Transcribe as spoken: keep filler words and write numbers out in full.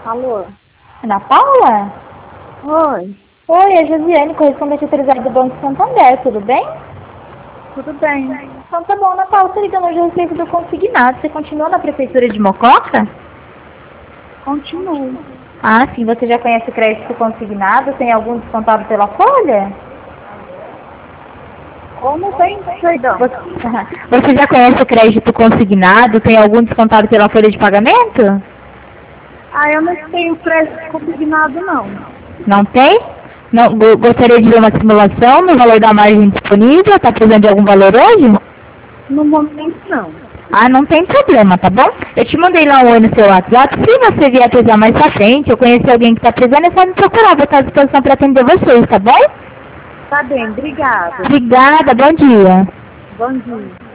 Alô? Ana Paula? Oi, Oi, é Josiane, correspondente autorizada do Banco Santander, tudo bem? tudo bem? Então tá bom, Ana Paula, tô ligando hoje a respeito do consignado. Você continua na prefeitura de Mococa? Continuo. Ah, sim, você já conhece o crédito consignado? Tem algum descontado pela folha? Como tem? Perdão. Você, você já conhece o crédito consignado? Tem algum descontado pela folha de pagamento? Ah, eu não tenho crédito consignado, não. Não tem? Não, go- gostaria de ver uma simulação no valor da margem disponível? Está precisando de algum valor hoje? No momento, não. Ah, não tem problema, tá bom? Eu te mandei lá um oi no seu WhatsApp. Se você vier precisar mais pra frente, eu conhecer alguém que tá precisando, é só me procurar. Vou estar à disposição para atender vocês, tá bom? Tá bem, obrigada. Obrigada, bom dia. Bom dia.